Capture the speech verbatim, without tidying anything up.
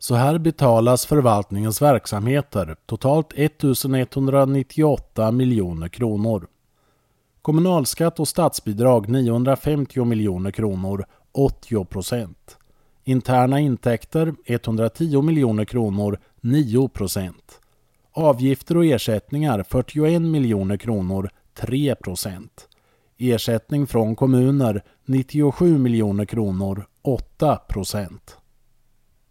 Så här betalas förvaltningens verksamheter, totalt ettusenetthundranittioåtta miljoner kronor. Kommunalskatt och statsbidrag niohundrafemtio miljoner kronor, åttio procent. Interna intäkter etthundratio miljoner kronor, nio procent. Avgifter och ersättningar fyrtioen miljoner kronor, tre procent. Ersättning från kommuner nittiosju miljoner kronor, åtta procent.